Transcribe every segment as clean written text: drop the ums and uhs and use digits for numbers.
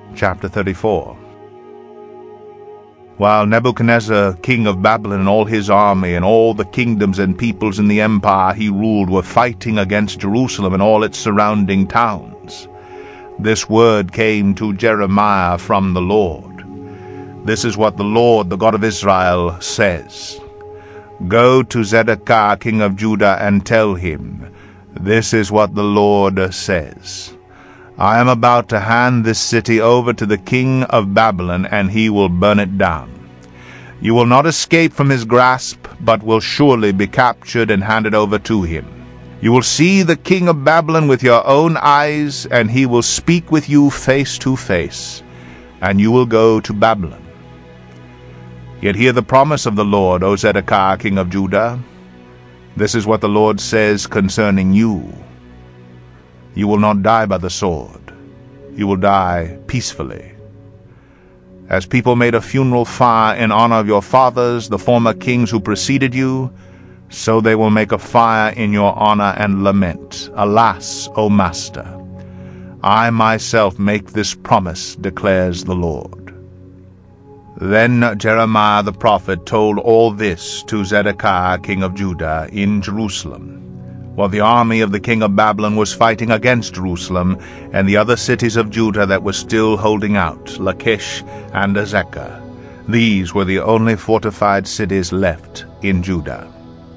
Chapter 34. While Nebuchadnezzar, king of Babylon, and all his army, and all the kingdoms and peoples in the empire he ruled were fighting against Jerusalem and all its surrounding towns, this word came to Jeremiah from the Lord. This is what the Lord, the God of Israel, says. Go to Zedekiah, king of Judah, and tell him, this is what the Lord says. I am about to hand this city over to the king of Babylon, and he will burn it down. You will not escape from his grasp, but will surely be captured and handed over to him. You will see the king of Babylon with your own eyes, and he will speak with you face to face, and you will go to Babylon. Yet hear the promise of the Lord, O Zedekiah, king of Judah. This is what the Lord says concerning you. You will not die by the sword. You will die peacefully. As people made a funeral fire in honor of your fathers, the former kings who preceded you, so they will make a fire in your honor and lament. Alas, O Master, I myself make this promise, declares the Lord. Then Jeremiah the prophet told all this to Zedekiah king of Judah in Jerusalem, while the army of the king of Babylon was fighting against Jerusalem and the other cities of Judah that were still holding out, Lachish and Azekah. These were the only fortified cities left in Judah.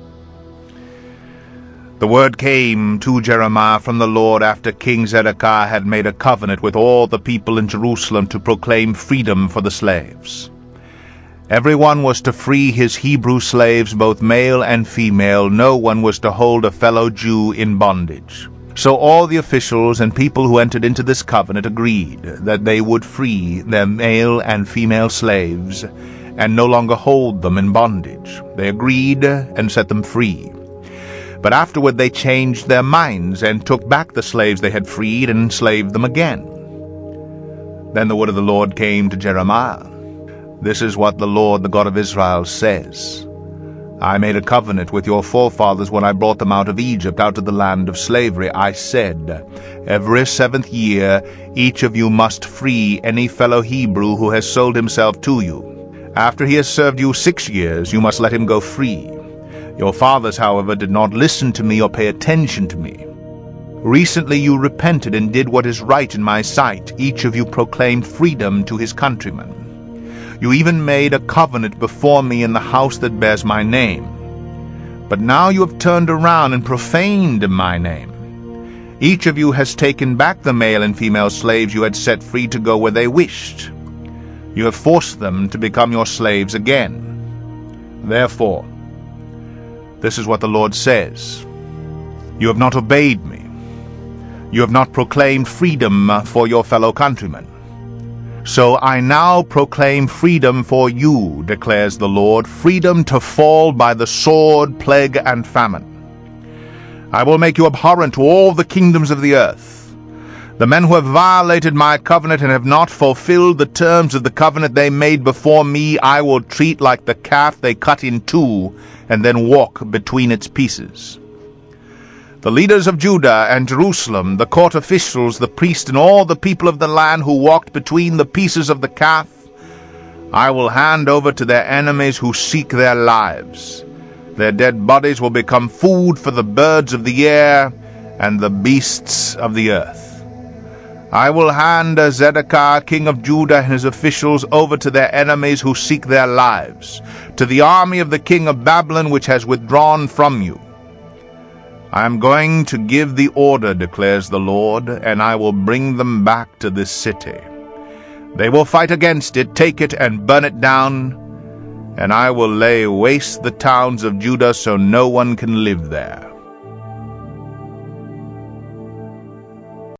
The word came to Jeremiah from the Lord after King Zedekiah had made a covenant with all the people in Jerusalem to proclaim freedom for the slaves. Everyone was to free his Hebrew slaves, both male and female. No one was to hold a fellow Jew in bondage. So all the officials and people who entered into this covenant agreed that they would free their male and female slaves and no longer hold them in bondage. They agreed and set them free. But afterward they changed their minds and took back the slaves they had freed and enslaved them again. Then the word of the Lord came to Jeremiah. This is what the Lord, the God of Israel, says. I made a covenant with your forefathers when I brought them out of Egypt, out of the land of slavery. I said, every 7th year each of you must free any fellow Hebrew who has sold himself to you. After he has served you 6 years, you must let him go free. Your fathers, however, did not listen to me or pay attention to me. Recently you repented and did what is right in my sight. Each of you proclaimed freedom to his countrymen. You even made a covenant before me in the house that bears my name. But now you have turned around and profaned my name. Each of you has taken back the male and female slaves you had set free to go where they wished. You have forced them to become your slaves again. Therefore, this is what the Lord says. You have not obeyed me. You have not proclaimed freedom for your fellow countrymen. So I now proclaim freedom for you, declares the Lord, freedom to fall by the sword, plague, and famine. I will make you abhorrent to all the kingdoms of the earth. The men who have violated my covenant and have not fulfilled the terms of the covenant they made before me, I will treat like the calf they cut in two and then walk between its pieces. The leaders of Judah and Jerusalem, the court officials, the priests, and all the people of the land who walked between the pieces of the calf, I will hand over to their enemies who seek their lives. Their dead bodies will become food for the birds of the air and the beasts of the earth. I will hand Zedekiah, king of Judah, and his officials over to their enemies who seek their lives, to the army of the king of Babylon which has withdrawn from you. I am going to give the order, declares the Lord, and I will bring them back to this city. They will fight against it, take it, and burn it down, and I will lay waste the towns of Judah so no one can live there.